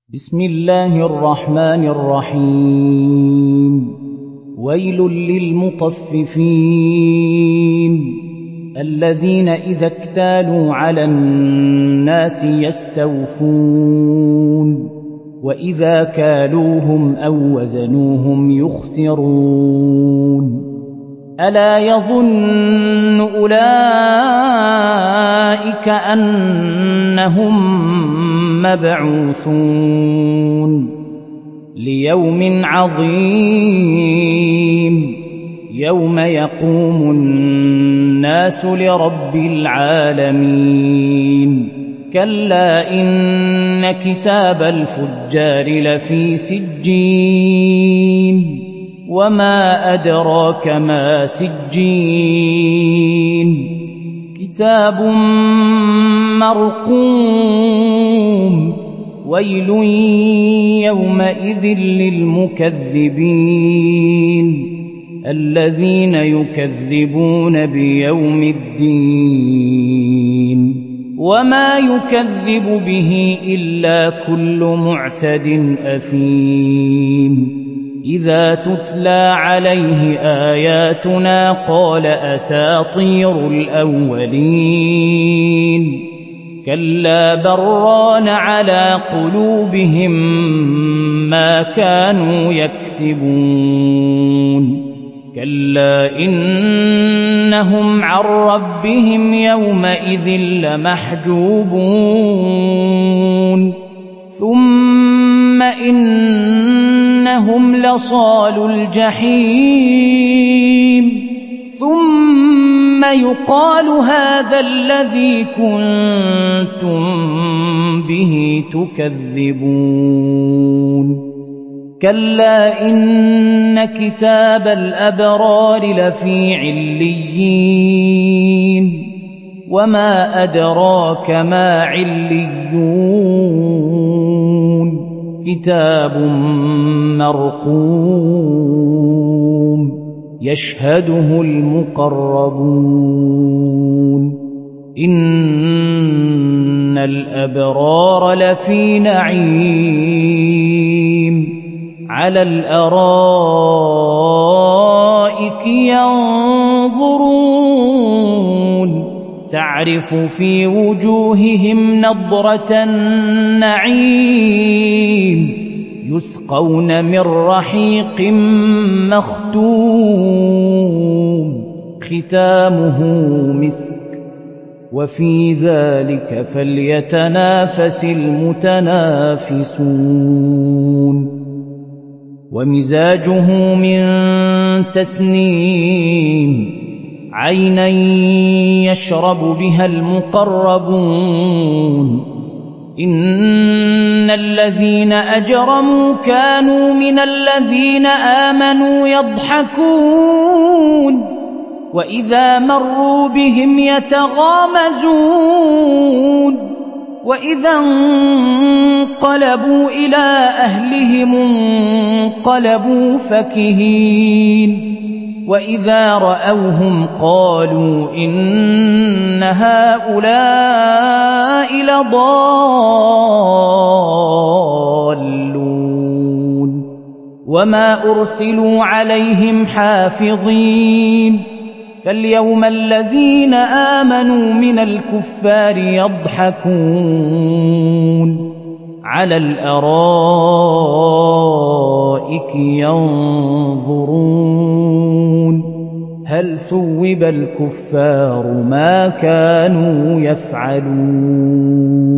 بسم الله الرحمن الرحيم ويل للمطففين الذين إذا اكتالوا على الناس يستوفون وإذا كالوهم أو وزنوهم يخسرون ألا يظن أولئك أنهم مبعوثون ليوم عظيم يوم يقوم الناس لرب العالمين كلا إن كتاب الفجار لفي سجين وما أدراك ما سجين كتاب مرقوم ويل يومئذ للمكذبين الذين يكذبون بيوم الدين وما يكذب به إلا كل معتد أثيم إذا تتلى عليه آياتنا قال أساطير الأولين كلا بران على قلوبهم ما كانوا يكسبون كلا إنهم عن ربهم يومئذ لمحجوبون ثم إنهم لصالوا الجحيم ثم يقال هذا الذي كنتم به تكذبون كلا إن كتاب الأبرار لفي عليين وما أدراك ما عليون كتاب مرقوم يشهده المقربون إن الأبرار لفي نعيم على الأرائك ينظرون تعرف في وجوههم نضرة النعيم يسقون من رحيق مختوم ختامه مسك وفي ذلك فليتنافس المتنافسون ومزاجه من تسنيم عينا يشرب بها المقربون إن الذين أجرموا كانوا من الذين آمنوا يضحكون وإذا مروا بهم يتغامزون وإذا انقلبوا إلى أهلهم انقلبوا فكهين وإذا رأوهم قالوا إن هؤلاء لضالون وما أرسلوا عليهم حافظين فاليوم الذين آمنوا من الكفار يضحكون على الأرائك ينظرون هل ثوب الكفار ما كانوا يفعلون